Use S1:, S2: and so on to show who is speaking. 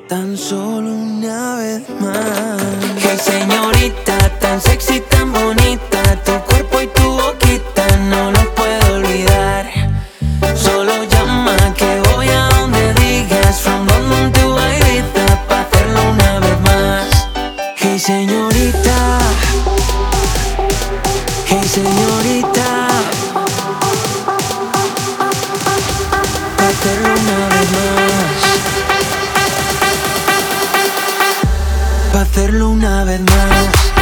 S1: tan solo una vez más.
S2: Hey señorita, tan sexy, tan bonita, tu cuerpo y tu boquita no lo puedo olvidar. Solo llama que voy a donde digas, from London to Ibiza, pa' hacerlo una vez más. Hey señorita, hey señorita, pa' hacerlo una vez más, pa' hacerlo una vez más.